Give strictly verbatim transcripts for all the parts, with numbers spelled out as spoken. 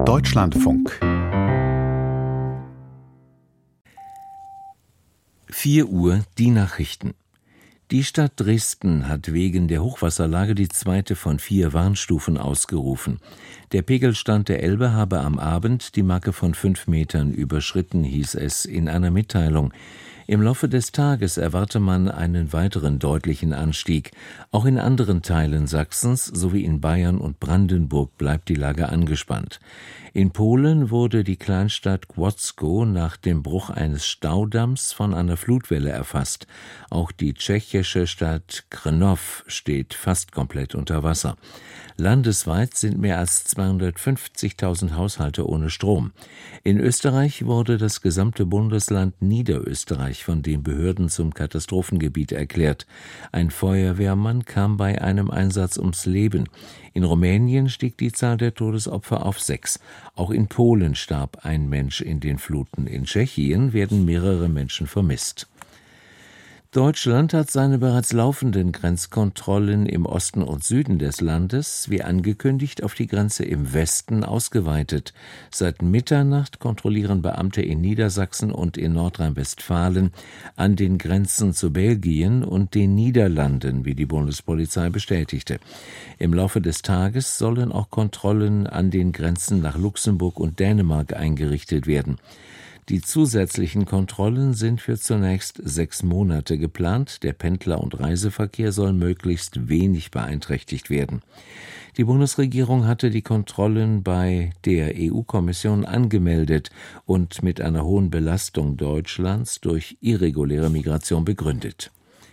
Deutschlandfunk. vier Uhr, die Nachrichten. Die Stadt Dresden hat wegen der Hochwasserlage die zweite von vier Warnstufen ausgerufen. Der Pegelstand der Elbe habe am Abend die Marke von fünf Metern überschritten, hieß es in einer Mitteilung. Im Laufe des Tages erwarte man einen weiteren deutlichen Anstieg. Auch in anderen Teilen Sachsens sowie in Bayern und Brandenburg bleibt die Lage angespannt. In Polen wurde die Kleinstadt Kłodzko nach dem Bruch eines Staudamms von einer Flutwelle erfasst. Auch die tschechische Stadt Krnov steht fast komplett unter Wasser. Landesweit sind mehr als zweihundertfünfzigtausend Haushalte ohne Strom. In Österreich wurde das gesamte Bundesland Niederösterreich von den Behörden zum Katastrophengebiet erklärt. Ein Feuerwehrmann kam bei einem Einsatz ums Leben. In Rumänien stieg die Zahl der Todesopfer auf sechs. Auch in Polen starb ein Mensch in den Fluten. In Tschechien werden mehrere Menschen vermisst. Deutschland hat seine bereits laufenden Grenzkontrollen im Osten und Süden des Landes, wie angekündigt, auf die Grenze im Westen ausgeweitet. Seit Mitternacht kontrollieren Beamte in Niedersachsen und in Nordrhein-Westfalen an den Grenzen zu Belgien und den Niederlanden, wie die Bundespolizei bestätigte. Im Laufe des Tages sollen auch Kontrollen an den Grenzen nach Luxemburg und Dänemark eingerichtet werden. Die zusätzlichen Kontrollen sind für zunächst sechs Monate geplant. Der Pendler- und Reiseverkehr soll möglichst wenig beeinträchtigt werden. Die Bundesregierung hatte die Kontrollen bei der E U-Kommission angemeldet und mit einer hohen Belastung Deutschlands durch irreguläre Migration begründet.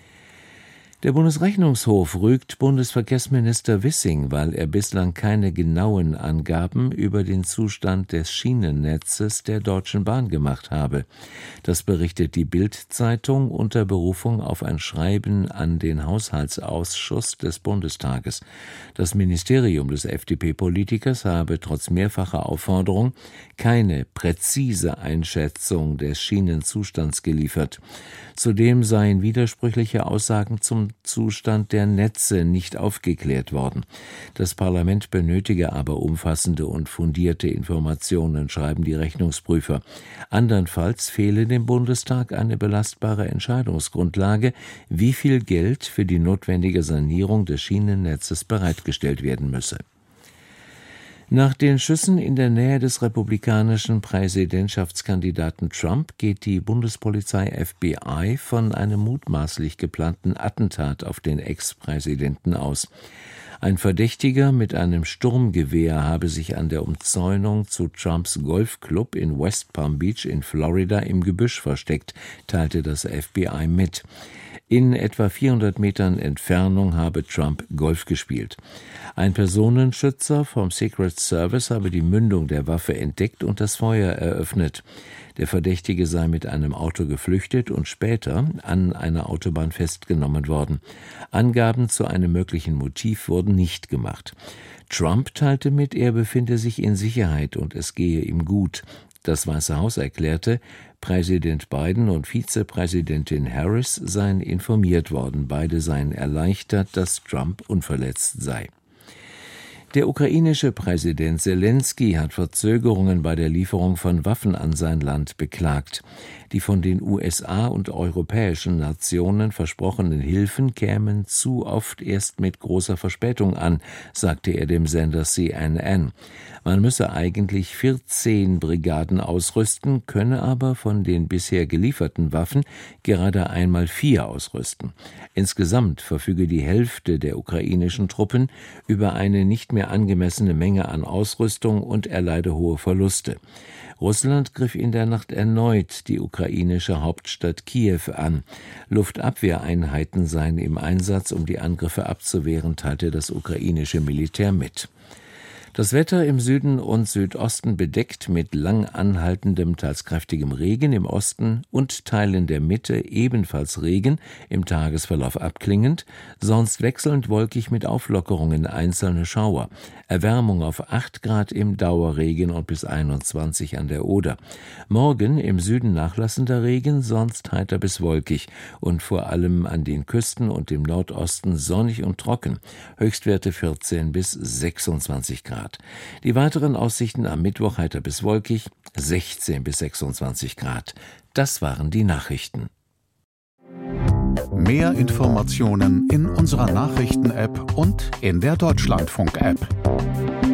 Der Bundesrechnungshof rügt Bundesverkehrsminister Wissing, weil er bislang keine genauen Angaben über den Zustand des Schienennetzes der Deutschen Bahn gemacht habe. Das berichtet die Bild-Zeitung unter Berufung auf ein Schreiben an den Haushaltsausschuss des Bundestages. Das Ministerium des F D P-Politikers habe trotz mehrfacher Aufforderung keine präzise Einschätzung des Schienenzustands geliefert. Zudem seien widersprüchliche Aussagen zum Zustand der Netze nicht aufgeklärt worden. Das Parlament benötige aber umfassende und fundierte Informationen, schreiben die Rechnungsprüfer. Andernfalls fehle dem Bundestag eine belastbare Entscheidungsgrundlage, wie viel Geld für die notwendige Sanierung des Schienennetzes bereitgestellt werden müsse. Nach den Schüssen in der Nähe des republikanischen Präsidentschaftskandidaten Trump geht die Bundespolizei F B I von einem mutmaßlich geplanten Attentat auf den Ex-Präsidenten aus. Ein Verdächtiger mit einem Sturmgewehr habe sich an der Umzäunung zu Trumps Golfclub in West Palm Beach in Florida im Gebüsch versteckt, teilte das F B I mit. In etwa vierhundert Metern Entfernung habe Trump Golf gespielt. Ein Personenschützer vom Secret Service habe die Mündung der Waffe entdeckt und das Feuer eröffnet. Der Verdächtige sei mit einem Auto geflüchtet und später an einer Autobahn festgenommen worden. Angaben zu einem möglichen Motiv wurden nicht gemacht. Trump teilte mit, er befinde sich in Sicherheit und es gehe ihm gut. Das Weiße Haus erklärte, Präsident Biden und Vizepräsidentin Harris seien informiert worden. Beide seien erleichtert, dass Trump unverletzt sei. Der ukrainische Präsident Selenskyj hat Verzögerungen bei der Lieferung von Waffen an sein Land beklagt. Die von den U S A und europäischen Nationen versprochenen Hilfen kämen zu oft erst mit großer Verspätung an, sagte er dem Sender C N N. Man müsse eigentlich vierzehn Brigaden ausrüsten, könne aber von den bisher gelieferten Waffen gerade einmal vier ausrüsten. Insgesamt verfüge die Hälfte der ukrainischen Truppen über eine nicht mehr angemessene Menge an Ausrüstung und erleide hohe Verluste. Russland griff in der Nacht erneut die ukrainische Hauptstadt Kiew an. Luftabwehreinheiten seien im Einsatz, um die Angriffe abzuwehren, teilte das ukrainische Militär mit. Das Wetter im Süden und Südosten bedeckt mit lang anhaltendem, teils kräftigem Regen, im Osten und Teilen der Mitte ebenfalls Regen, im Tagesverlauf abklingend, sonst wechselnd wolkig mit Auflockerungen einzelne Schauer. Erwärmung auf acht Grad im Dauerregen und bis einundzwanzig an der Oder. Morgen im Süden nachlassender Regen, sonst heiter bis wolkig und vor allem an den Küsten und im Nordosten sonnig und trocken. Höchstwerte vierzehn bis sechsundzwanzig Grad. Grad. Die weiteren Aussichten am Mittwoch heiter bis wolkig, sechzehn bis sechsundzwanzig Grad. Das waren die Nachrichten. Mehr Informationen in unserer Nachrichten-App und in der Deutschlandfunk-App.